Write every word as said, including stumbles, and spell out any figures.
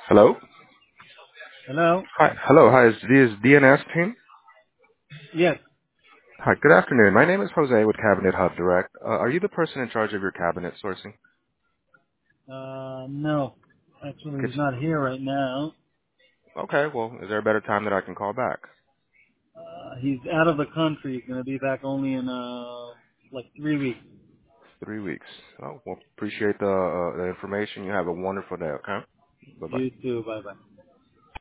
Hello? Hello? Hi. Hello. Hi. Is this D N S team? Yes. Hi. Good afternoon. My name is Jose with Cabinet Hub Direct. Uh, are you the person in charge of your cabinet sourcing? Uh, no. Actually, Could he's not here right now. you- okay. Well, is there a better time that I can call back? Uh, he's out of the country. He's going to be back only in, uh, like three weeks. Three weeks. Oh, well, appreciate the, uh, the information. You have a wonderful day. Okay. Bye bye. You too. Bye bye.